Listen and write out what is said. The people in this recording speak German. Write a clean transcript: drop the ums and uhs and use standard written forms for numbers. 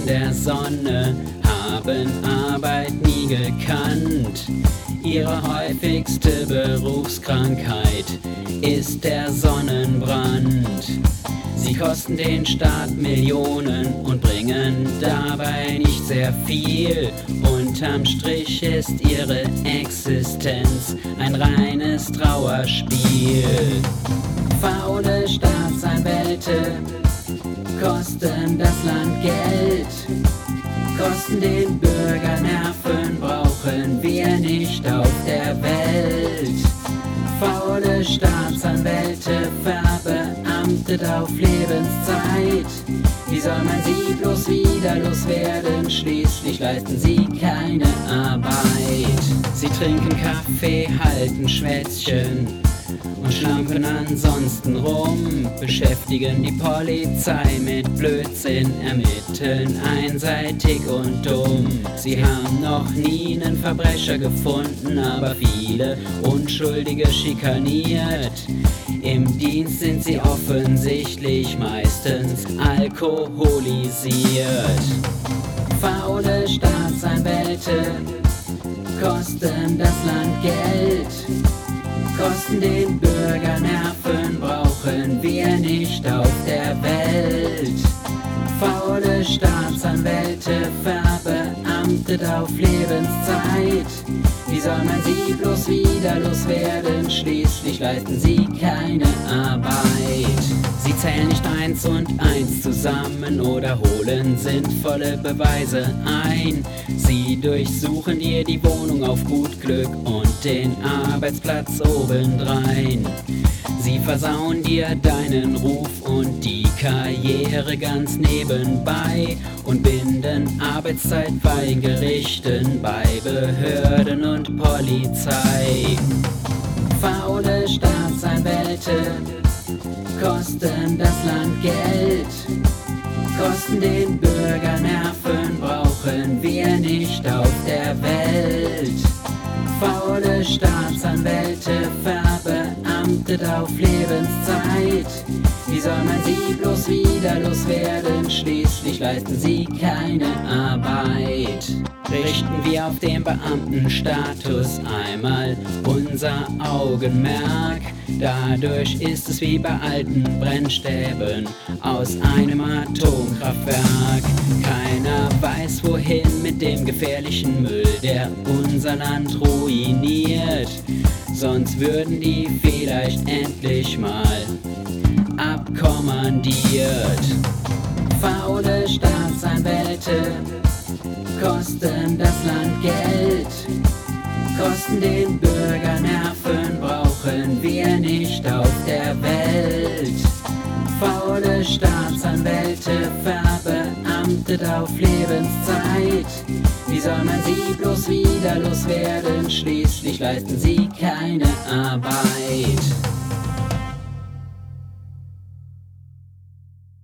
der Sonne haben Arbeit nie gekannt. Ihre häufigste Berufskrankheit ist der Sonnenbrand. Sie kosten den Staat Millionen und bringen dabei nicht sehr viel. Unterm Strich ist ihre Existenz ein reines Trauerspiel. Faule Staatsanwälte kosten das Land Geld, kosten den Bürger Nerven, brauchen wir nicht auf der Welt. Faule Staatsanwälte verbeamtet auf Lebenszeit. Wie soll man sie bloß wieder loswerden? Schließlich leisten sie keine Arbeit. Sie trinken Kaffee, halten Schwätzchen und schlampen ansonsten rum, beschäftigen die Polizei mit Blödsinn, ermitteln einseitig und dumm. Sie haben noch nie einen Verbrecher gefunden, aber viele Unschuldige schikaniert. Im Dienst sind sie offensichtlich meistens alkoholisiert. Faule Staatsanwälte kosten das Land Geld, kosten den Bürger Nerven, brauchen wir nicht auf der Welt. Faule Staatsanwälte verbeamtet auf Lebenszeit. Wie soll man sie bloß wieder loswerden? Schließlich leisten sie keine Arbeit. Sie zählen nicht 1 und 1 zusammen oder holen sinnvolle Beweise ein. Sie durchsuchen dir die Wohnung auf gut Glück und den Arbeitsplatz obendrein. Sie versauen dir deinen Ruf und die Karriere ganz nebenbei und binden Arbeitszeit bei Gerichten, bei Behörden und Polizei. Faule Staatsanwälte kosten das Land Geld, kosten den Bürger Nerven, brauchen wir nicht auf der Welt. Faule Staatsanwälte verbeamtet auf Lebenszeit. Wie soll man sie bloß wieder loswerden? Schließlich leisten sie keine Arbeit. Richten wir auf den Beamtenstatus einmal unser Augenmerk. Dadurch ist es wie bei alten Brennstäben aus einem Atomkraftwerk. Keiner weiß wohin mit dem gefährlichen Müll, der unser Land ruiniert. Sonst würden die vielleicht endlich mal abkommandiert. Faule Staatsanwälte kosten das Land Geld, kosten den Bürger Nerven, brauchen wir nicht auf der Welt. Faule Staatsanwälte verbeamtet auf Lebenszeit. Wie soll man sie bloß wieder loswerden? Schließlich leisten sie keine Arbeit.